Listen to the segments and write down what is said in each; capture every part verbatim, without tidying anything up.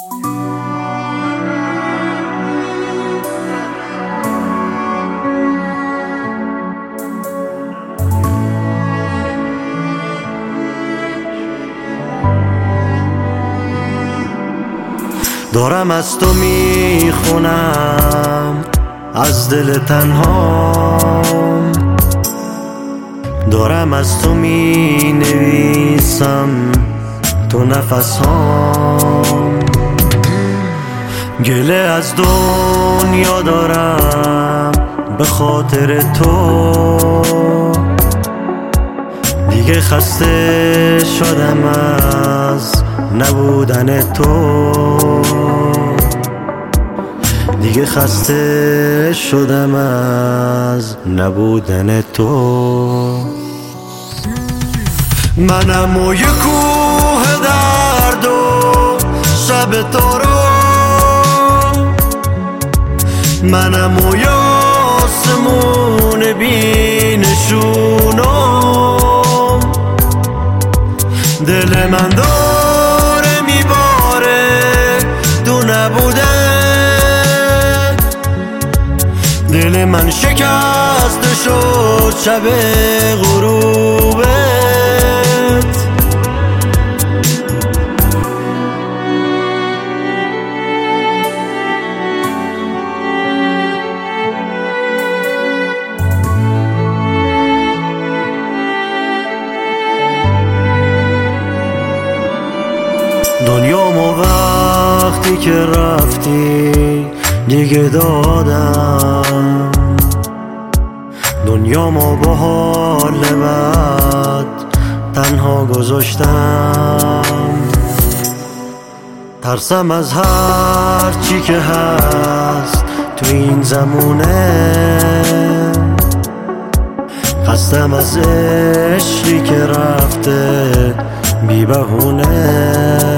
دارم از تو میخونم از دل تنهام، دارم از تو می نویسم تو نفسام. گله از دنیا دارم به خاطر تو، دیگه خسته شدم از نبودن تو، دیگه خسته شدم از نبودن تو. منم و یه کوه درد و شب تارو، منم و یه آسمون بی نشونم. دل من داره میباره تو نبوده، دل من شکسته شد شب غروبت. دنیامو وقتی که رفتی دیگه دادم، دنیامو با حال بد تنها گذاشتم. ترسم از هر چی که هست تو این زمونه، خستم از عشقی که رفته بی بهونه،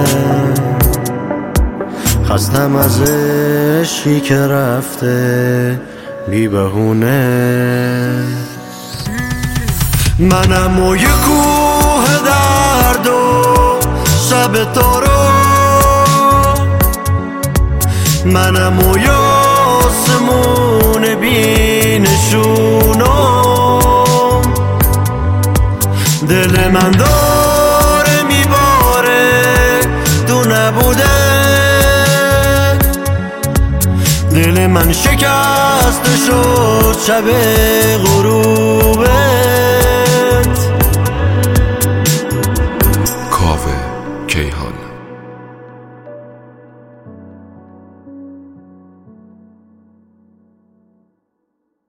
خستم از عشقی که رفته بی بهونه. منم و یه کوه درد و شب تارو، منم و یه آسمون بی نشونم. دل من داره میباره تو نبوده، دل من شکسته شد شب غروبت.